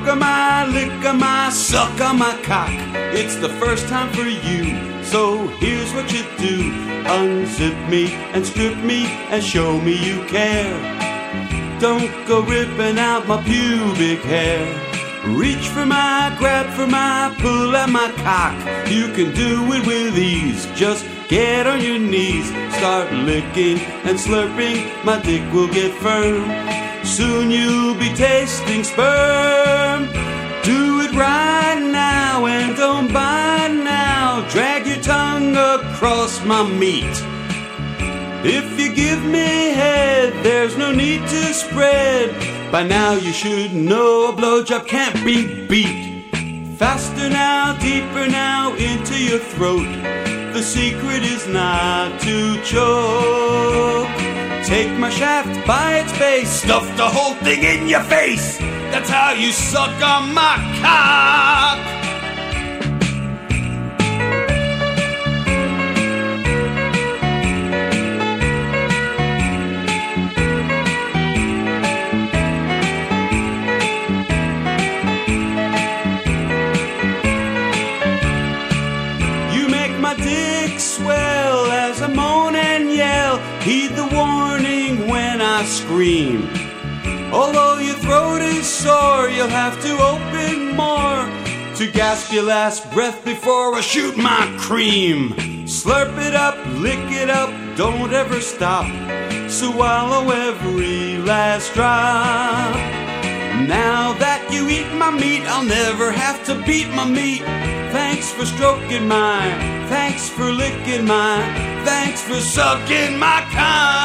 lick my, suck on my cock. It's the first time for you, so here's what you do. Unzip me and strip me and show me you care. Don't go ripping out my pubic hair. Reach for my, grab for my, pull at my cock. You can do it with ease, just get on your knees. Start licking and slurping, my dick will get firm. Soon you'll be tasting sperm. Do it right now and don't bite now. Drag your tongue across my meat. If you give me head, there's no need to spread. By now you should know a blowjob can't be beat. Faster now, deeper now, into your throat. The secret is not to choke. Take my shaft by its base, stuff the whole thing in your face. That's how you suck on my cock. You make my dick swell as I moan and yell. Heed the warning when I scream. Although your throat is sore, you'll have to open more to gasp your last breath before I shoot my cream. Slurp it up, lick it up, don't ever stop. Swallow every last drop. Now that you eat my meat, I'll never have to beat my meat. Thanks for stroking mine, thanks for licking mine, thanks for sucking my cock.